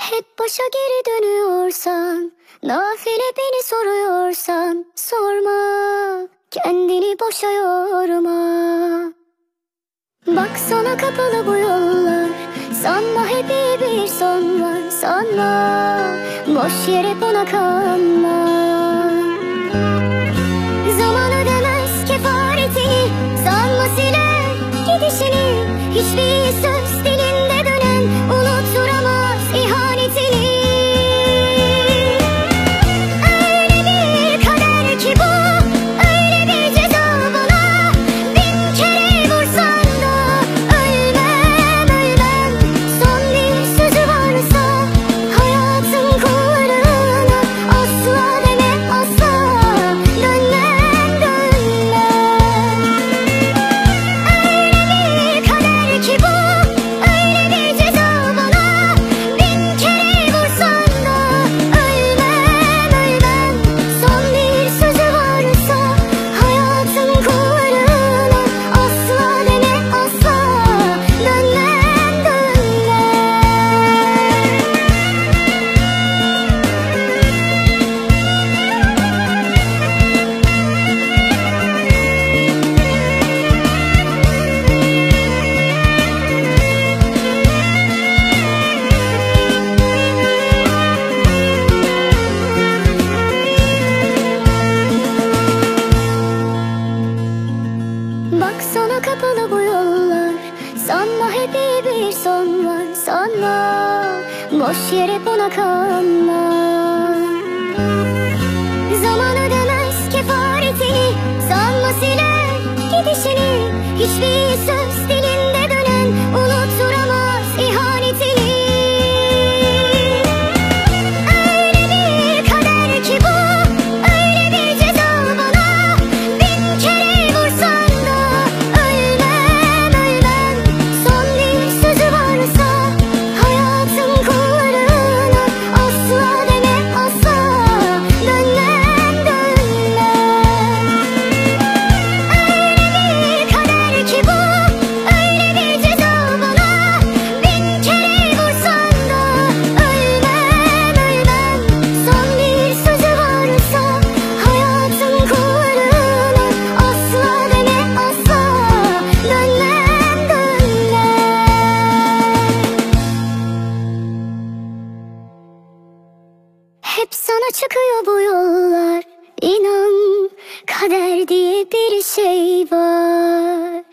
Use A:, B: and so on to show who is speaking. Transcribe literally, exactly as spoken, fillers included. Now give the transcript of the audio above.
A: Hep başa geri dönüyorsan, nafile beni soruyorsan, sorma, kendini boşa yorma. Bak sana kapalı bu yollar, sanma hep iyi bir son var, sanma, boş yere buna kanma. Zaman ödemez kefaretini, sanma siler gidişini, hiçbir söz dilinde dönen unutturamaz ihanetini. Öyle bir kader ki bu, öyle bir ceza bana, bin kere vursan da ölmem ölmem. Son bir sözü varsa hayatın kullarına, asla deme asla, dönmem dönmem. Öyle bir kader ki bu, öyle bir ceza bana, bin kere vursan da ölmem ölmem. Son bir sözü varsa hayatın kullarına, asla deme asla, dönmem dönmem. Bak sana kapalı bu yollar, sanma hep iyi bir son var, sanma, boş yere buna kanma. Zaman ödemez kefaretini, sanma siler gidişini, hiçbir söz dilinde dönen unutturamaz ihanetini. Öyle bir kader ki bu, öyle bir ceza bana, bin kere vursan da ölmem ölmem. Son bir sözü varsa hayatın kullarına, asla deme asla, dönmem dönmem. Öyle bir kader ki bu, öyle bir ceza bana, bin kere vursan da ölmem ölmem. Son bir sözü varsa hayatın kullarına, asla deme asla, dönmem dönmem. Hep sana çıkıyor bu yollar, inan, kader diye bir şey var.